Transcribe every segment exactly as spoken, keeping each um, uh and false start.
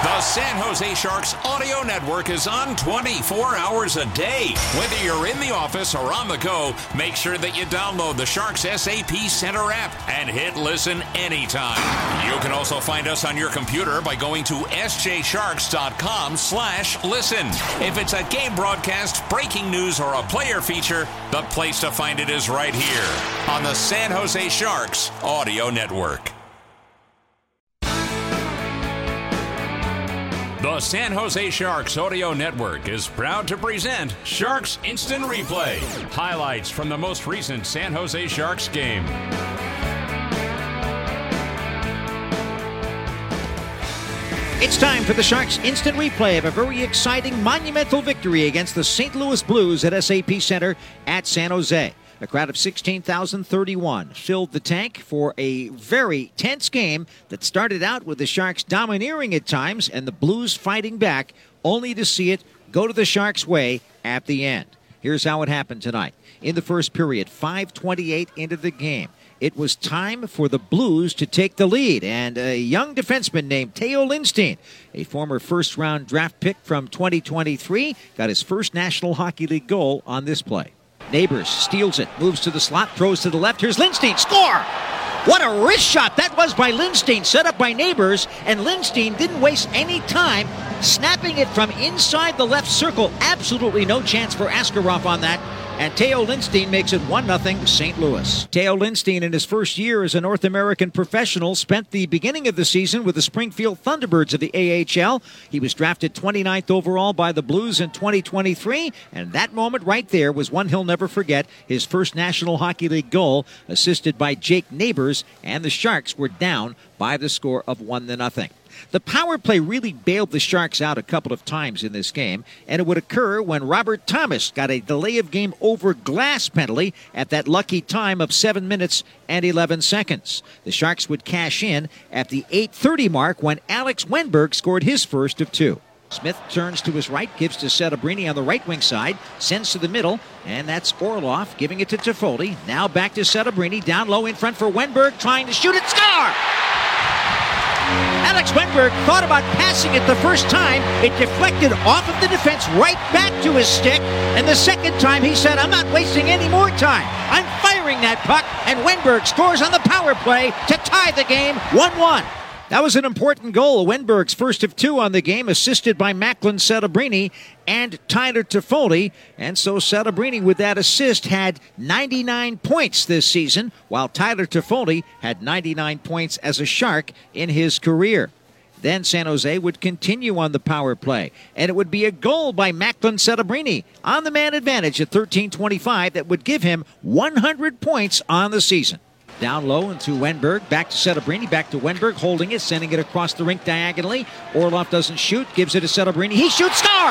The San Jose Sharks Audio Network is on twenty-four hours a day. Whether you're in the office or on the go, make sure that you download the Sharks S A P Center app and hit listen anytime. You can also find us on your computer by going to s j sharks dot com slash listen. If it's a game broadcast, breaking news, or a player feature, the place to find it is right here on the San Jose Sharks Audio Network. The San Jose Sharks Audio Network is proud to present Sharks Instant Replay. Highlights from the most recent San Jose Sharks game. It's time for the Sharks Instant Replay of a very exciting, monumental victory against the Saint Louis Blues at S A P Center at San Jose. A crowd of sixteen thousand thirty-one filled the tank for a very tense game that started out with the Sharks domineering at times and the Blues fighting back, only to see it go to the Sharks' way at the end. Here's how it happened tonight. In the first period, five twenty-eight into the game, it was time for the Blues to take the lead, and a young defenseman named Theo Lindstein, a former first-round draft pick from twenty twenty-three, got his first National Hockey League goal on this play. Neighbors steals it, moves to the slot, throws to the left. Here's Lindstein. Score! What a wrist shot that was by Lindstein, set up by Neighbors, and Lindstein didn't waste any time snapping it from inside the left circle. Absolutely no chance for Askarov on that. And Theo Lindstein makes it one nothing Saint Louis. Theo Lindstein, in his first year as a North American professional, spent the beginning of the season with the Springfield Thunderbirds of the A H L. He was drafted twenty-ninth overall by the Blues in twenty twenty-three, and that moment right there was one he'll never forget, his first National Hockey League goal, assisted by Jake Neighbors, and the Sharks were down by the score of one to nothing. The power play really bailed the Sharks out a couple of times in this game, and it would occur when Robert Thomas got a delay of game over glass penalty at that lucky time of seven minutes and eleven seconds. The Sharks would cash in at the eight thirty mark when Alex Wenberg scored his first of two. Smith turns to his right, gives to Settabrini on the right wing side, sends to the middle, and that's Orlov giving it to Toffoli. Now back to Settabrini, down low in front for Wenberg, trying to shoot it, score! Alex Wenberg thought about passing it the first time. It deflected off of the defense right back to his stick. And the second time he said, I'm not wasting any more time. I'm firing that puck. And Wenberg scores on the power play to tie the game one one. That was an important goal. Wenberg's first of two on the game, assisted by Macklin Settabrini and Tyler Toffoli. And so Settabrini, with that assist, had ninety-nine points this season, while Tyler Toffoli had ninety-nine points as a Shark in his career. Then San Jose would continue on the power play, and it would be a goal by Macklin Settabrini on the man advantage at thirteen twenty-five that would give him one hundred points on the season. Down low into Wenberg, back to Settabrini, back to Wenberg, holding it, sending it across the rink diagonally. Orlov doesn't shoot, gives it to Settabrini. He shoots, score!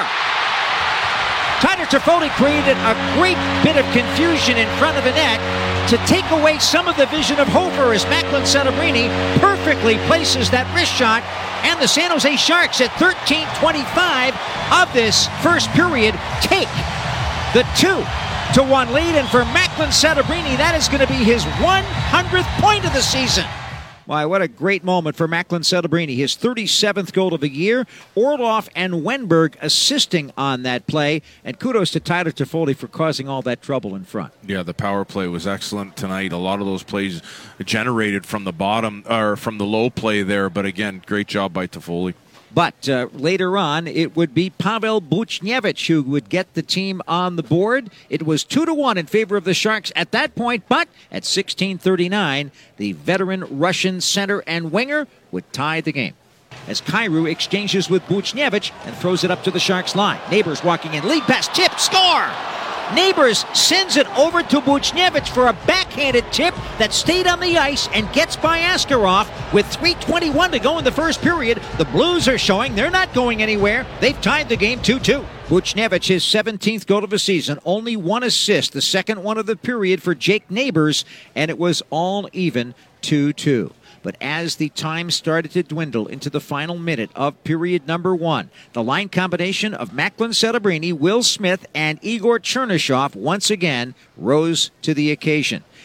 Tyler Toffoli created a great bit of confusion in front of the net to take away some of the vision of Hofer as Macklin Settabrini perfectly places that wrist shot, and the San Jose Sharks at thirteen twenty-five of this first period take the two to one lead, and for Macklin Settabrini, that is going to be his one hundredth point of the season. Why, what a great moment for Macklin Settabrini, his thirty-seventh goal of the year. Orlov and Wenberg assisting on that play, and kudos to Tyler Toffoli for causing all that trouble in front. Yeah, the power play was excellent tonight. A lot of those plays generated from the bottom, or from the low play there, but again, great job by Toffoli. But uh, later on, it would be Pavel Buchnevich who would get the team on the board. It was two to one in favor of the Sharks at that point, but at sixteen thirty-nine, the veteran Russian center and winger would tie the game. As Kyrou exchanges with Buchnevich and throws it up to the Sharks line. Neighbors walking in, lead pass, tip, score! Neighbors sends it over to Buchnevich for a backhanded tip that stayed on the ice and gets by Askarov with three twenty-one to go in the first period. The Blues are showing they're not going anywhere. They've tied the game two two. Buchnevich, his seventeenth goal of the season, only one assist, the second one of the period for Jake Neighbors, and it was all even two two. But as the time started to dwindle into the final minute of period number one, the line combination of Macklin Settabrini, Will Smith, and Igor Chernyshov once again rose to the occasion.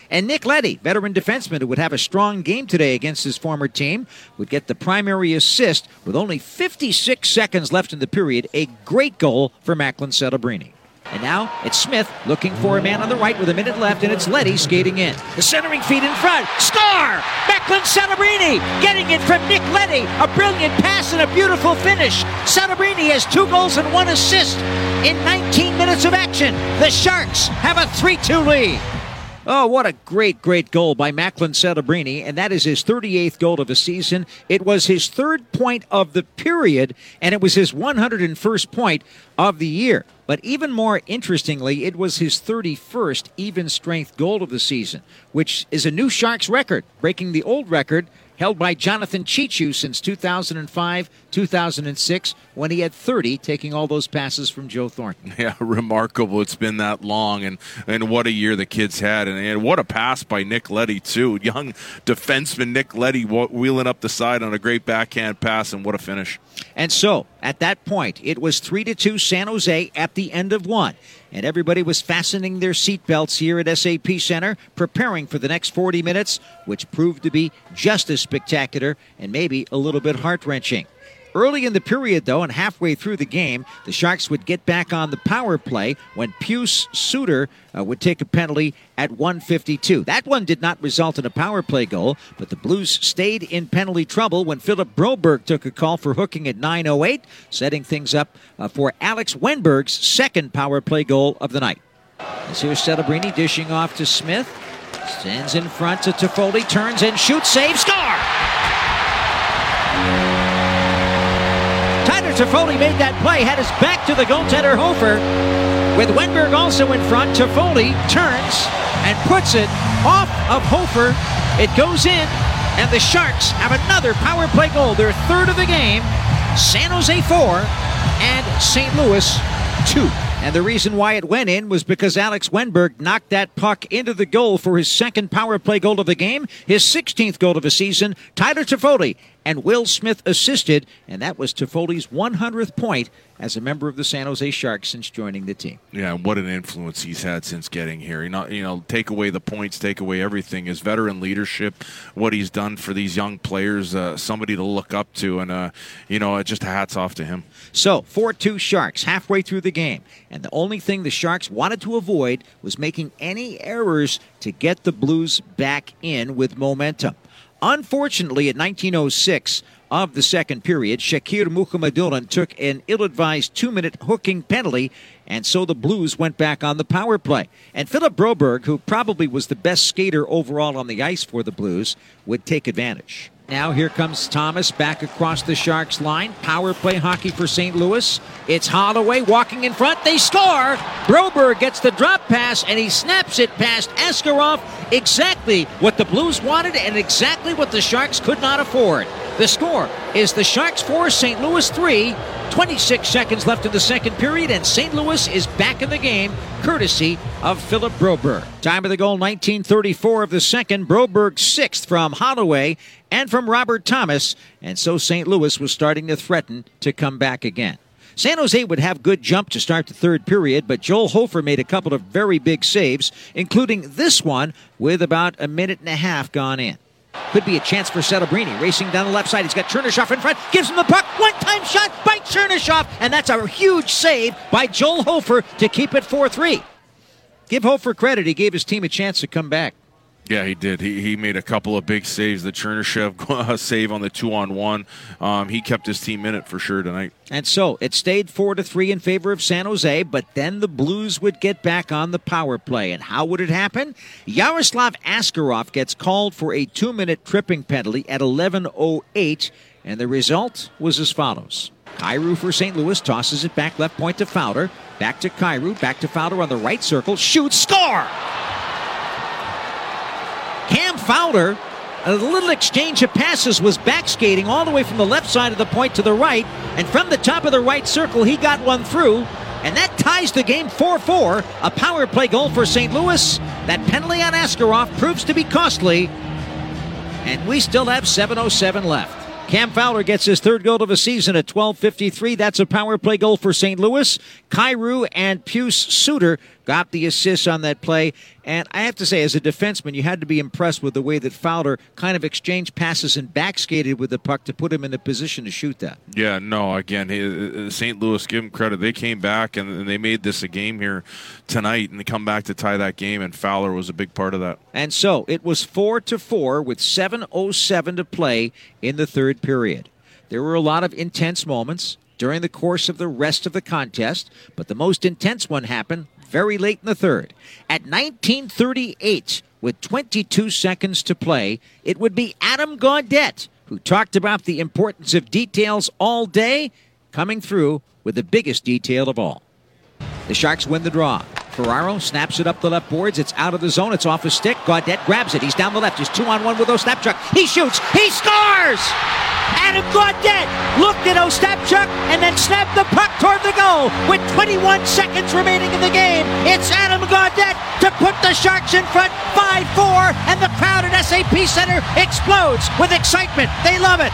And Nick Leddy, veteran defenseman who would have a strong game today against his former team, would get the primary assist with only fifty-six seconds left in the period. A great goal for Macklin Celebrini. And now it's Smith looking for a man on the right with a minute left, and it's Leddy skating in. The centering feed in front. Score! Macklin Celebrini getting it from Nick Leddy. A brilliant pass and a beautiful finish. Celebrini has two goals and one assist in nineteen minutes of action. The Sharks have a three two lead. Oh, what a great, great goal by Macklin Celebrini, and that is his thirty-eighth goal of the season. It was his third point of the period, and it was his one hundred first point of the year. But even more interestingly, it was his thirty-first even-strength goal of the season, which is a new Sharks record, breaking the old record held by Jonathan Cheechoo since two thousand five, two thousand six, when he had thirty, taking all those passes from Joe Thornton. Yeah, remarkable. It's been that long, and, and what a year the kids had. And, and what a pass by Nick Leddy, too. Young defenseman Nick Leddy wheeling up the side on a great backhand pass, and what a finish. And so, at that point, it was three to two San Jose at the end of one. And everybody was fastening their seatbelts here at S A P Center, preparing for the next forty minutes, which proved to be just as spectacular and maybe a little bit heart-wrenching. Early in the period, though, and halfway through the game, the Sharks would get back on the power play when Pius Suter uh, would take a penalty at one fifty-two. That one did not result in a power play goal, but the Blues stayed in penalty trouble when Philip Broberg took a call for hooking at nine oh eight, setting things up uh, for Alex Wenberg's second power play goal of the night. As here's Celebrini dishing off to Smith. Stands in front to Toffoli, turns and shoots, save, score! Tyler Toffoli made that play, had his back to the goaltender Hofer. With Wenberg also in front, Toffoli turns and puts it off of Hofer. It goes in, and the Sharks have another power play goal, their third of the game. San Jose four and Saint Louis two. And the reason why it went in was because Alex Wenberg knocked that puck into the goal for his second power play goal of the game, his sixteenth goal of the season. Tyler Toffoli and Will Smith assisted, and that was Toffoli's one hundredth point as a member of the San Jose Sharks since joining the team. Yeah, what an influence he's had since getting here. You know, you know, take away the points, take away everything. His veteran leadership, what he's done for these young players, uh, somebody to look up to, and, uh, you know, just hats off to him. So, four two Sharks halfway through the game, and the only thing the Sharks wanted to avoid was making any errors to get the Blues back in with momentum. Unfortunately, at nineteen oh six of the second period, Shakir Mukhamadullin took an ill-advised two-minute hooking penalty, and so the Blues went back on the power play. And Philip Broberg, who probably was the best skater overall on the ice for the Blues, would take advantage. Now here comes Thomas back across the Sharks line. Power play hockey for Saint Louis. It's Holloway walking in front. They score! Broberg gets the drop pass, and he snaps it past Askarov. Exactly what the Blues wanted and exactly what the Sharks could not afford. The score is the Sharks four, Saint Louis three. twenty-six seconds left in the second period, and Saint Louis is back in the game, courtesy of Philip Broberg. Time of the goal, nineteen thirty-four of the second. Broberg sixth from Holloway and from Robert Thomas, and so Saint Louis was starting to threaten to come back again. San Jose would have good jump to start the third period, but Joel Hofer made a couple of very big saves, including this one with about a minute and a half gone in. Could be a chance for Celebrini, racing down the left side. He's got Chernyshov in front, gives him the puck, one-time shot by Chernyshov, and that's a huge save by Joel Hofer to keep it four three. Give Hofer credit, he gave his team a chance to come back. Yeah, he did. He he made a couple of big saves. The Chernyshov save on the two-on-one. Um, he kept his team in it for sure tonight. And so it stayed four to three in favor of San Jose, but then the Blues would get back on the power play. And how would it happen? Yaroslav Askarov gets called for a two-minute tripping penalty at eleven oh eight, and the result was as follows. Kyrou for Saint Louis tosses it back left point to Fowler. Back to Kyrou, back to Fowler on the right circle. Shoots, score! Cam Fowler, a little exchange of passes, was back skating all the way from the left side of the point to the right, and from the top of the right circle, he got one through, and that ties the game four four. A power play goal for Saint Louis. That penalty on Askarov proves to be costly, and we still have seven oh seven left. Cam Fowler gets his third goal of the season at twelve fifty-three. That's a power play goal for Saint Louis. Kyrou and Pius Suter got the assist on that play. And I have to say, as a defenseman, you had to be impressed with the way that Fowler kind of exchanged passes and backskated with the puck to put him in a position to shoot that. Yeah, no, again, Saint Louis, give them credit. They came back and they made this a game here tonight, and they come back to tie that game, and Fowler was a big part of that. And so it was four to four with seven oh seven to play in the third period. There were a lot of intense moments during the course of the rest of the contest, but the most intense one happened very late in the third. At nineteen thirty-eight, with twenty-two seconds to play, it would be Adam Gaudette who talked about the importance of details all day, coming through with the biggest detail of all. The Sharks win the draw. Ferraro snaps it up the left boards. It's out of the zone. It's off his stick. Gaudette grabs it. He's down the left. He's two on one with Ostapchuk. He shoots. He scores! Adam Gaudette looked at Ostapchuk and then snapped the puck toward the goal. With twenty-one seconds remaining in the game, it's Adam Gaudette to put the Sharks in front five four, and the crowd at S A P Center explodes with excitement. They love it.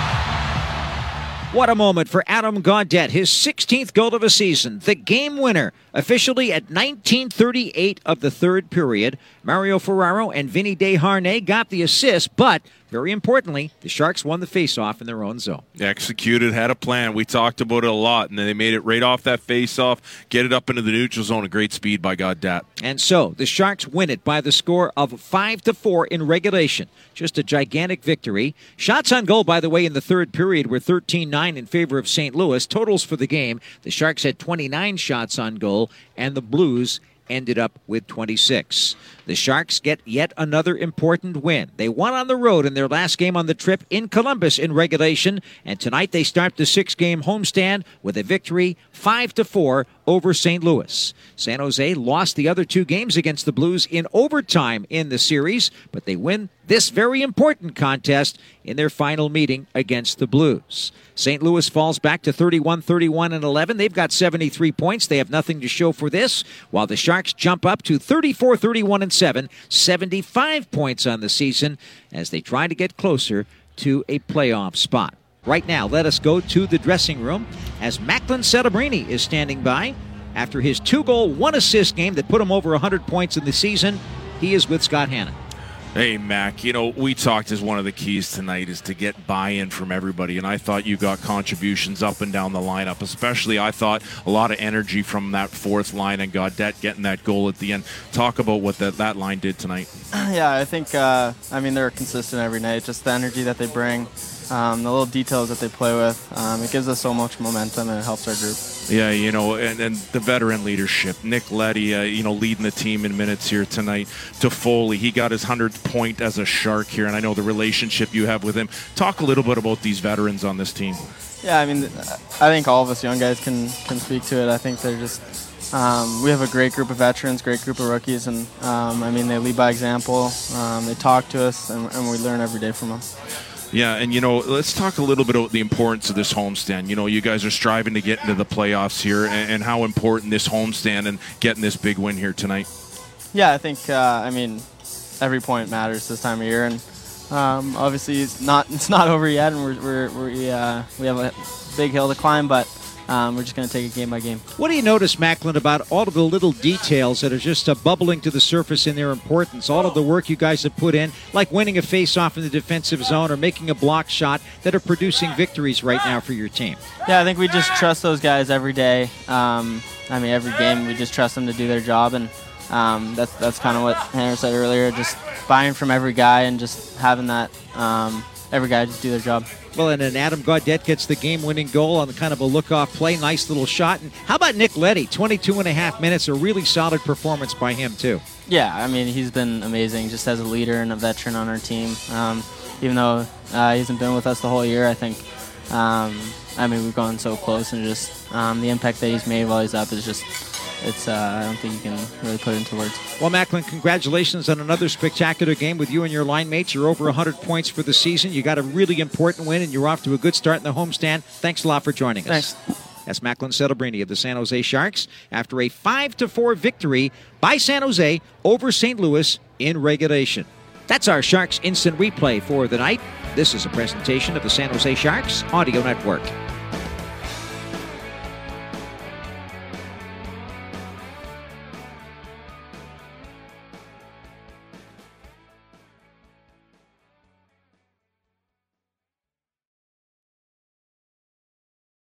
What a moment for Adam Gaudette, his sixteenth goal of the season, the game winner, officially at nineteen thirty-eight of the third period. Mario Ferraro and Vinny Desharnais got the assist, but very importantly, the Sharks won the faceoff in their own zone. Executed, had a plan. We talked about it a lot, and then they made it right off that faceoff, get it up into the neutral zone, a great speed by Gaudette. And so the Sharks win it by the score of five to four in regulation. Just a gigantic victory. Shots on goal, by the way, in the third period were thirteen nine in favor of Saint Louis. Totals for the game, the Sharks had twenty-nine shots on goal, and the Blues ended up with twenty-six. The Sharks get yet another important win. They won on the road in their last game on the trip in Columbus in regulation, and tonight they start the six-game homestand with a victory five to four over Saint Louis. San Jose lost the other two games against the Blues in overtime in the series, but they win this very important contest in their final meeting against the Blues. Saint Louis falls back to thirty-one thirty-one and eleven. They've got seventy-three points. They have nothing to show for this, while the Sharks jump up to thirty-four thirty-one and seven, seventy-five points on the season as they try to get closer to a playoff spot. Right now, let us go to the dressing room as Macklin Celebrini is standing by. After his two-goal, one-assist game that put him over one hundred points in the season, he is with Scott Hannon. Hey, Mac, you know, we talked as one of the keys tonight is to get buy-in from everybody, and I thought you got contributions up and down the lineup, especially I thought a lot of energy from that fourth line and Gaudette getting that goal at the end. Talk about what that, that line did tonight. Yeah, I think, uh, I mean, they're consistent every night, just the energy that they bring. Um, the little details that they play with, um, it gives us so much momentum and it helps our group. Yeah, you know, and, and the veteran leadership. Nick Leddy, uh, you know, leading the team in minutes here tonight. Toffoli, he got his hundredth point as a Shark here, and I know the relationship you have with him. Talk a little bit about these veterans on this team. Yeah, I mean, I think all of us young guys can, can speak to it. I think they're just, um, we have a great group of veterans, great group of rookies, and, um, I mean, they lead by example. Um, they talk to us, and, and we learn every day from them. Yeah, and, you know, let's talk a little bit about the importance of this homestand. You know, you guys are striving to get into the playoffs here, and, and how important this homestand and getting this big win here tonight. Yeah, I think, uh, I mean, every point matters this time of year, and um, obviously it's not it's not over yet, and we're, we're, we uh, we have a big hill to climb, but Um, we're just going to take it game by game. What do you notice, Macklin, about all of the little details that are just uh, bubbling to the surface in their importance? All of the work you guys have put in, like winning a face-off in the defensive zone or making a block shot, that are producing victories right now for your team. Yeah, I think we just trust those guys every day. Um, I mean, every game we just trust them to do their job, and um, that's that's kind of what Hannah said earlier, just buying from every guy and just having that um, every guy just do their job. Well, and then Adam Gaudette gets the game-winning goal on kind of a look-off play. Nice little shot. And how about Nick Leddy? twenty-two and a half minutes, a really solid performance by him, too. Yeah, I mean, he's been amazing just as a leader and a veteran on our team. Um, even though uh, he hasn't been with us the whole year, I think, um, I mean, we've gone so close, and just um, the impact that he's made while he's up is just, it's, uh, I don't think you can really put it into words. Well, Macklin, congratulations on another spectacular game with you and your line mates. You're over one hundred points for the season. You got a really important win, and you're off to a good start in the homestand. Thanks a lot for joining us. Thanks. That's Macklin Celebrini of the San Jose Sharks after a five to four victory by San Jose over Saint Louis in regulation. That's our Sharks Instant Replay for the night. This is a presentation of the San Jose Sharks Audio Network.